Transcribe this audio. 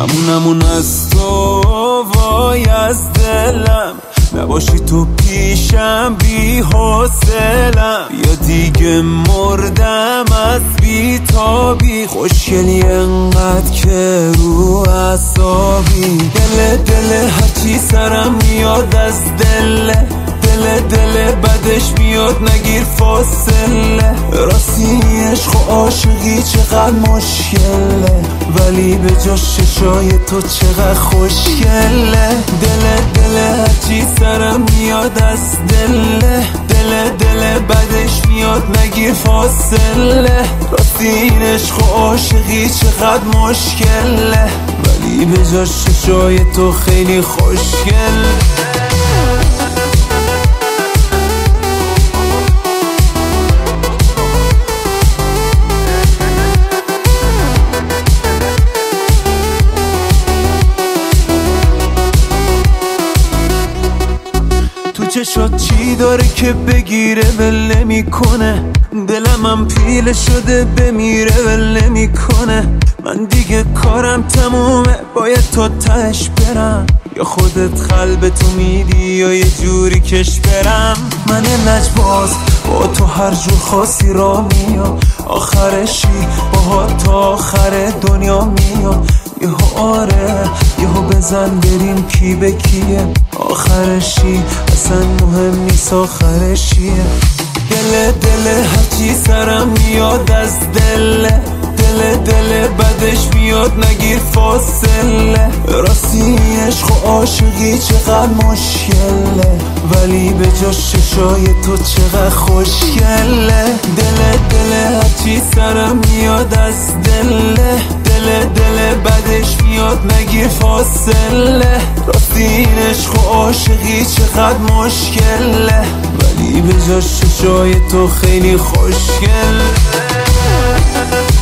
همون از تو وای از دلم، نباشی تو پیشم بی حوصلم، یا دیگه مردم از بی تابی. خوشگلی انقدر که رو اعصابی، دل هرچی سرم میاد از دل بدش میاد نگیر فاصله. راستی عشق و عاشقی چقدر مشکله، ولی به جاش چشای تو چقدر خوشگله. دل هرچی سرم میاد از دل بدش میاد نگیر فاصله. راستی این عشق و عاشقی چقدر مشکله، ولی به جاش چشای تو خیلی خوشگله. چشات چی داره که بگیره ول نمیکنه، دلم هم پیله شده بمیره ول نمیکنه. من دیگه کارم تمومه، باید تا تهش برم، یا خودت قلب تو میدی یا یه جوری کش برم. من لجباز با تو هر جور خاصی را میام، آخرشی با تا آخر دنیا میام. یهو آره یهو بزن بریم کی به کیه، آخرشی اصلا مهم نیست آخرشیه. دل هرچی سرم میاد از دل بدش میاد نگیر فاصله. راستی عشق و عاشقی چقدر مشکله، ولی به جاش چشای تو چقدر خوشگله. دل هرچی سرم میاد از دل بدش میاد نگیر فاصله. راستی این عشق و عاشقی چقدر مشکله، ولی به جاش چشای تو خیلی خوشگله.